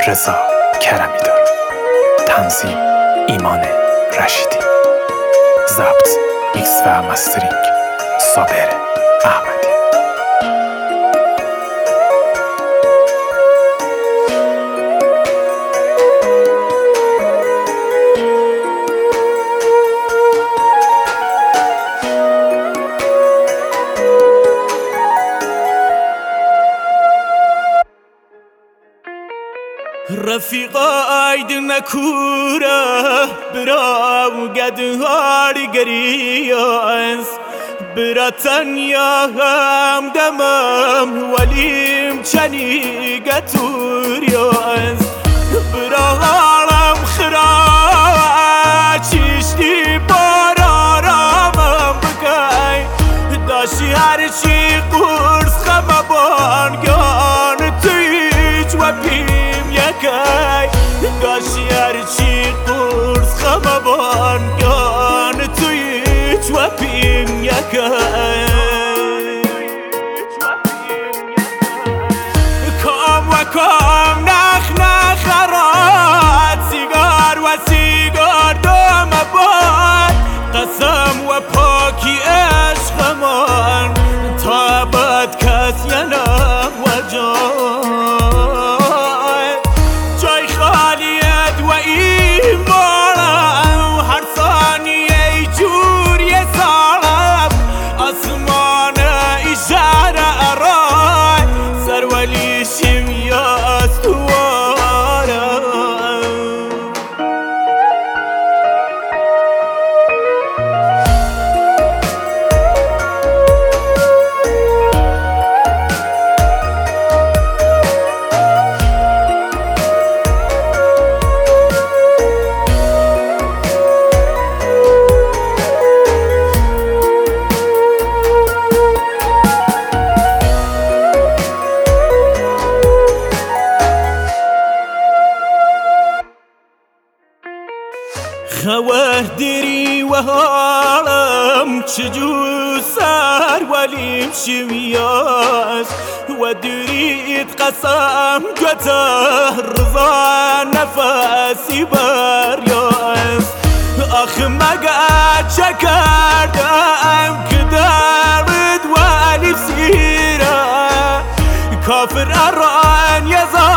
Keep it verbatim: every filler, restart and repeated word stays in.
رضا کرمی دار. تنظیم ایمان رشیدی. ضبط میکس و مسترینگ صابر احمدی. رفیقا aydın kura براو قدهار قرياس براتن يا هم دمم وليم چني قطورياس براغالم خراچشتي بارارامم بكاي داشي هرچي قرص خمبان گان تيج و بيم يكاي داشي هرچي قرص خمبان گان تيج و بيم يكاي كام و كام نخ نخرات سيگار و سيگار دام باد قسم و پاکی عشقمان تابد کس ینم و جای جای خالیت و ایمانم هر ثانیه ای جور یه سالم آسمان اشاره ارای سرولیشیم یا استوارم خواه دری و حالم چجور سر ولیم شمیاز و درید قسم گته رضا نفسی بریاز آخ مگه چه کردم که درد ولی سیره کافر اران یزا